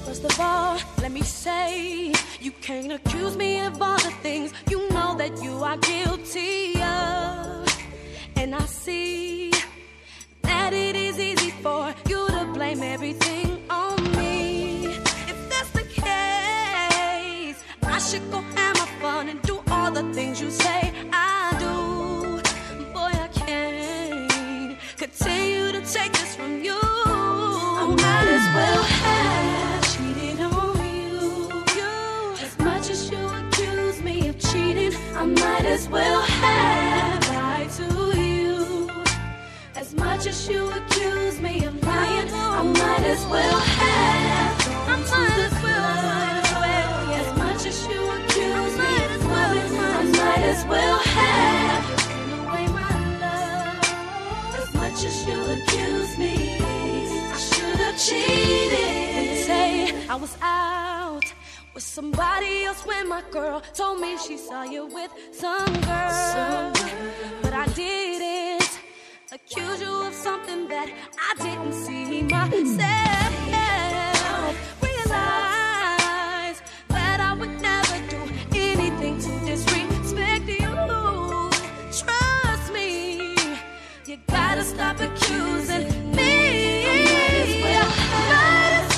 First of all, let me say, you can't accuse me of all the things you know that you are guilty of. And I see that it is easy for you to blame everything on me. If that's the case, I should go have my fun and do all the things you say I do. Boy, I can't continue to take this from you. I might as well have cheated on you. As much as you accuse me of cheating, I might as well have lied to you. As much as you accuse me of lying, I might as well have. I might as well. As much as you accuse me of loving, I might as well have given away my love. As much as you accuse me, I should have cheated. Say I was out with somebody else when my girl told me she saw you with some girl, but I didn't accuse you of something that I didn't see myself. Realize that I would never do anything to disrespect you. Trust me, you gotta stop accusing me. Might as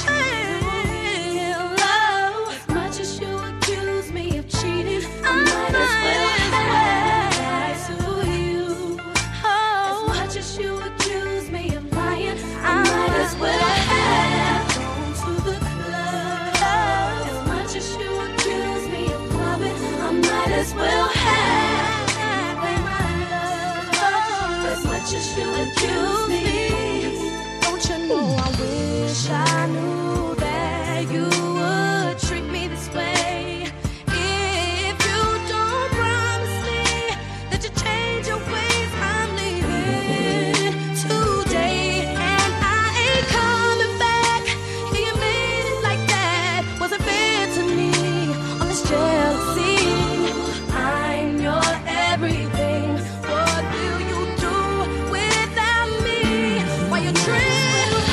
well. As much as you accuse me of cheating, I might as well lie to you. As much as you accuse me of lying, I might as well have gone to the club. As much as you accuse me of loving, I might as well have given my love. As much as you accuse me, don't you know I wish I knew that you would treat me this way. If you don't promise me that you change your ways, I'm leaving today and I ain't coming back. You made it like that wasn't fair to me. All this jealousy, I'm your everything. What will you do without me? Why you treat me?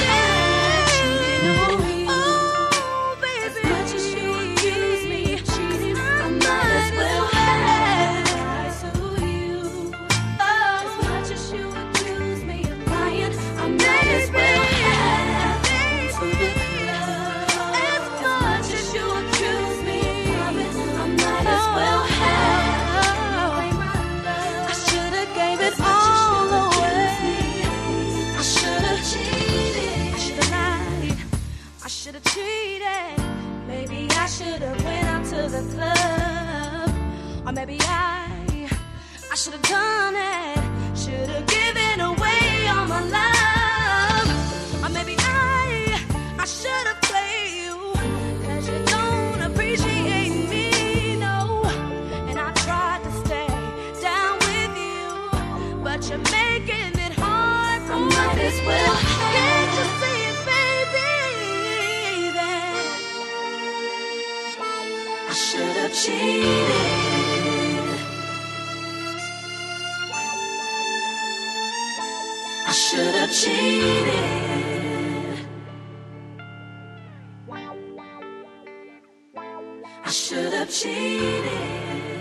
Oh, baby. As much as you accuse me of cheating, I might as well have to you. Oh, as much as you accuse me of lying, I might as well have to the club. As much as you accuse me of it, I might as well have my love. I should have gave it all away. I should have cheated. I should have lied. I should have cheated. Maybe I should have went out to the club. Or maybe I should have done it. Should have given away all my love. Or maybe I should have played you. 'Cause you don't appreciate me, no. And I tried to stay down with you, but you're making it hard for me. I might as well. Can't you see it, baby? That I should have cheated. I should have cheated. I should have cheated.